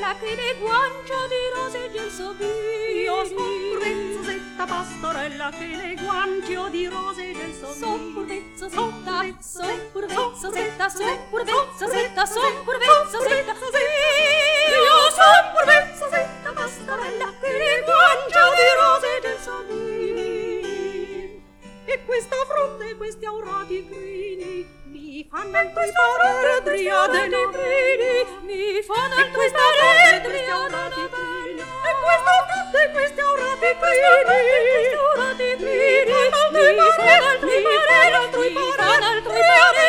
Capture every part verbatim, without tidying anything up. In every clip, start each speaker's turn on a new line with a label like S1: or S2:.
S1: pastorella che le guance di rose e gelsomini.
S2: Io son prezzosetta pastorella che le guance di rose e gelsomini.
S1: Son pur vezzosetta, son pur vezzosetta, son pur vezzosetta, son pur vezzosetta, io son pur vezzosetta pastorella che le guance di rose e gelsomini.
S2: E questa fronte e questi aurati grini mi fanno altro sparare driade negrini,
S1: mi fanno
S2: e questa fronte e questi aurati grini, e questa fronte e questi aurati grini, mi fanno altro sparare, altro sparare, altro sparare,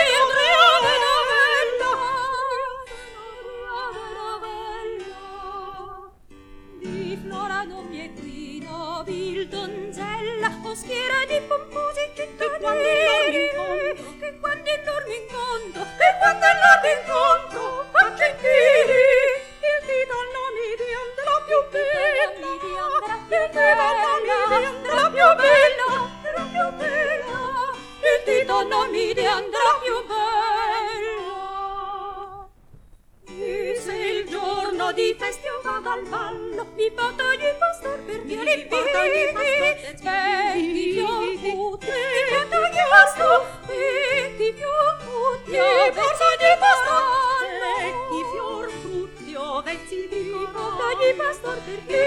S1: di Flora non mi è qui nobil donzella, o schiera di pomposi cittadini, che quando il loro incontro,
S2: che quando il loro incontro, a cecchini, il titolo mi diventerà più bella, il titolo mi diventerà più bella,
S1: andrà più bella, il titolo mi andrà più bella. E se il giorno di festa io vado al ballo, mi porto ogni pastor per via
S2: mi porto ogni pastor per via
S1: e ti più mi porto ogni pastor e ti più
S2: mi porto ogni pastor e ti fior frutti ovezzi di
S1: mi porto ogni pastor per via